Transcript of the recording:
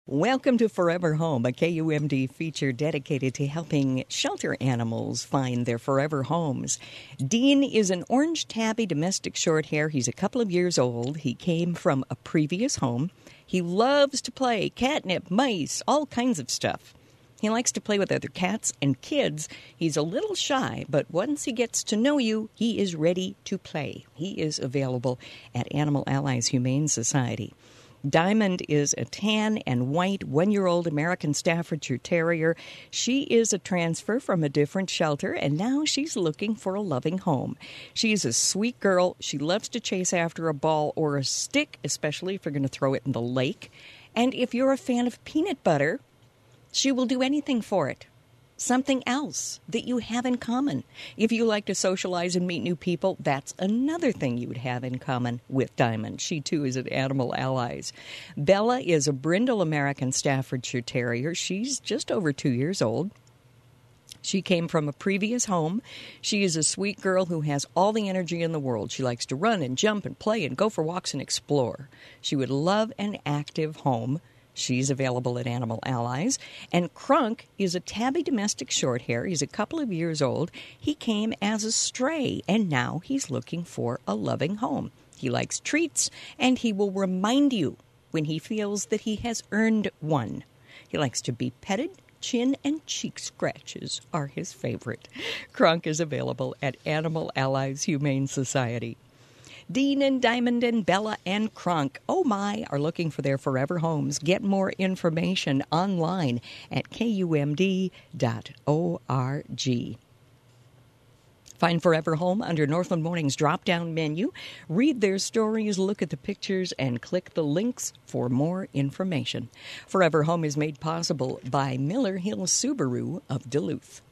Welcome to Forever Home, a KUMD feature dedicated to helping shelter animals find their forever homes. Dean is an orange tabby domestic shorthair. He's a couple of years old. He came from a previous home. He loves to play catnip, mice, all kinds of stuff. He likes to play with other cats and kids. He's a little shy, but once he gets to know you, he is ready to play. He is available at Animal Allies Humane Society. Diamond is a tan and white 1-year-old American Staffordshire Terrier. She is a transfer from a different shelter, and now she's looking for a loving home. She's a sweet girl. She loves to chase after a ball or a stick, especially if you're going to throw it in the lake. And if you're a fan of peanut butter, she will do anything for it. Something else that you have in common. If you like to socialize and meet new people, that's another thing you would have in common with Diamond. She, too, is at Animal Allies. Bella is a brindle American Staffordshire Terrier. She's just over 2 years old. She came from a previous home. She is a sweet girl who has all the energy in the world. She likes to run and jump and play and go for walks and explore. She would love an active home. She's available at Animal Allies. And Crunk is a tabby domestic shorthair. He's a couple of years old. He came as a stray, and now he's looking for a loving home. He likes treats, and he will remind you when he feels that he has earned one. He likes to be petted. Chin and cheek scratches are his favorite. Crunk is available at Animal Allies Humane Society. Dean and Diamond and Bella and Crunk, oh my, are looking for their forever homes. Get more information online at kumd.org. Find Forever Home under Northland Morning's drop-down menu. Read their stories, look at the pictures, and click the links for more information. Forever Home is made possible by Miller Hill Subaru of Duluth.